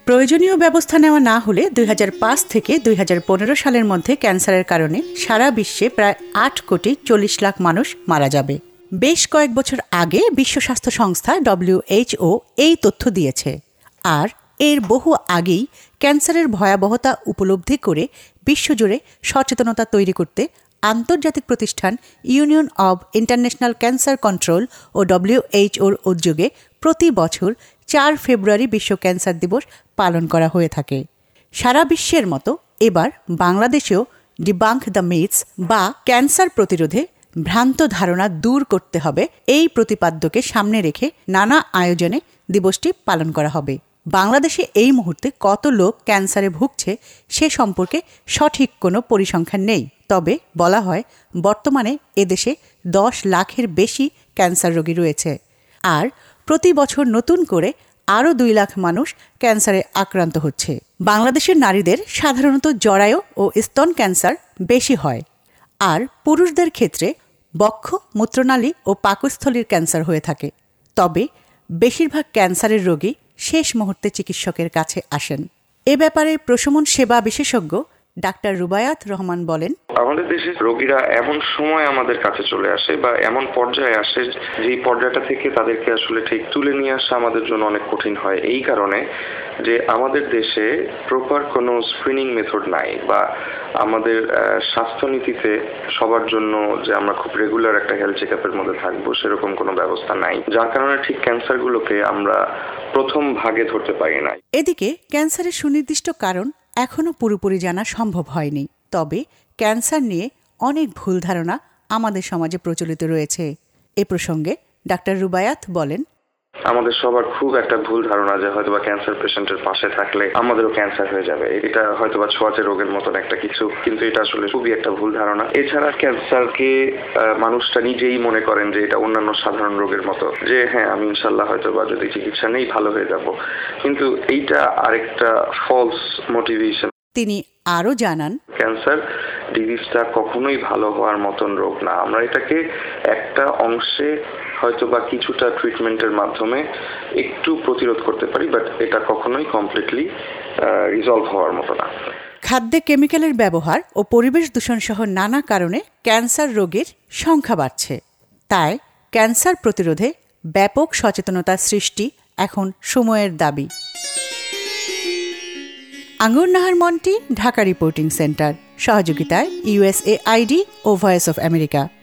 প্রয়োজনীয় ব্যবস্থা নেওয়া না হলে 2005 থেকে 2015 সালের মধ্যে ক্যান্সারের কারণে সারা বিশ্বে প্রায় 8,40,00,000 মানুষ মারা যাবে। বেশ কয়েক বছর আগে বিশ্ব স্বাস্থ্য সংস্থা WHO এই তথ্য দিয়েছে। আর এর বহু আগেই ক্যান্সারের ভয়াবহতা উপলব্ধি করে বিশ্বজুড়ে সচেতনতা তৈরি করতে আন্তর্জাতিক প্রতিষ্ঠান Union of International Cancer Control ও WHOর উদ্যোগে প্রতি বছর 4 ফেব্রুয়ারি বিশ্ব ক্যান্সার দিবস পালন করা হয়ে থাকে। সারা বিশ্বের মতো এবার বাংলাদেশেও ডিবাঙ্ক দ্য মিথস বা ক্যান্সার প্রতিরোধে ভ্রান্ত ধারণা দূর করতে হবে, এই প্রতিপাদ্যকে সামনে রেখে নানা আয়োজনে দিবসটি পালন করা হবে। বাংলাদেশে এই মুহূর্তে কত লোক ক্যান্সারে ভুগছে সে সম্পর্কে সঠিক কোনো পরিসংখ্যান নেই। তবে বলা হয় বর্তমানে এদেশে 10 লাখের বেশি ক্যান্সার রোগী রয়েছে। আর প্রতি বছর নতুন করে আরও 2 লাখ মানুষ ক্যান্সারে আক্রান্ত হচ্ছে। বাংলাদেশের নারীদের সাধারণত জরায়ু ও স্তন ক্যান্সার বেশি হয়, আর পুরুষদের ক্ষেত্রে বক্ষ, মূত্রনালী ও পাকস্থলীর ক্যান্সার হয়ে থাকে। তবে বেশিরভাগ ক্যান্সারের রোগী শেষ মুহূর্তে চিকিৎসকের কাছে আসেন। এ ব্যাপারে প্রশমন সেবা বিশেষজ্ঞ ডাক্তার রুবায়াত রহমান বলেন, আমাদের দেশের রোগীরা এমন সময় আমাদের কাছে চলে আসে বা এমন পর্যায়ে আসে যে পর্যায়টা থেকে তাদেরকে আসলে ঠিক তুলে নিয়ে আসা আমাদের জন্য অনেক কঠিন হয়। এই কারণে যে আমাদের দেশে প্রপার কোনো স্ক্রিনিং মেথড নাই, বা আমাদের স্বাস্থ্যনীতিতে সবার জন্য যে আমরা খুব রেগুলার একটা হেলথ চেক আপের মধ্যে থাকবো সেরকম কোনো ব্যবস্থা নাই, যার কারণে ঠিক ক্যান্সারগুলোকে আমরা প্রথম ভাগে ধরতে পারি না। এদিকে ক্যান্সারের সুনির্দিষ্ট কারণ এখনও পুরোপুরি জানা সম্ভব হয়নি। তবে ক্যান্সার নিয়ে অনেক ভুল ধারণা আমাদের সমাজে প্রচলিত রয়েছে। এ প্রসঙ্গে ডাক্তার রুবায়াত বলেন, আমাদের সবার খুব একটা ভুল ধারণা যে হয়তোবা ক্যান্সার পেশেন্টের পাশে থাকলে আমাদেরও ক্যান্সার হয়ে যাবে। এটা হয়তোবা ছোঁয়াচে রোগের মতন একটা কিছু, কিন্তু এটা আসলে খুবই একটা ভুল ধারণা। এছাড়া ক্যান্সারকে মানুষটা নিজেই মনে করেন যে এটা অন্যান্য সাধারণ রোগের মতো, যে হ্যাঁ আমি ইনশাল্লাহ হয়তোবা যদি চিকিৎসা নেই ভালো হয়ে যাব, কিন্তু এইটা আরেকটা ফলস মোটিভেশন। তিনি আরও জানান, ক্যান্সার ডিজিজটা কখনোই ভালো হওয়ার মতন রোগ না। আমরা এটাকে একটা অংশে হয়তোবা কিছুটা ট্রিটমেন্টের মাধ্যমে একটু প্রতিরোধ করতে পারি, বাট এটা কখনোই কমপ্লিটলি রিজলভ হওয়ার মতো না। খাদ্যে কেমিক্যালের ব্যবহার ও পরিবেশ দূষণ সহ নানা কারণে ক্যান্সার রোগীর সংখ্যা বাড়ছে। তাই ক্যান্সার প্রতিরোধে ব্যাপক সচেতনতা সৃষ্টি এখন সময়ের দাবি। আঙ্গুর নাহার মন্টি, ঢাকা রিপোর্টিং সেন্টার, সহযোগিতায় USAID ও ভয়েস অফ আমেরিকা।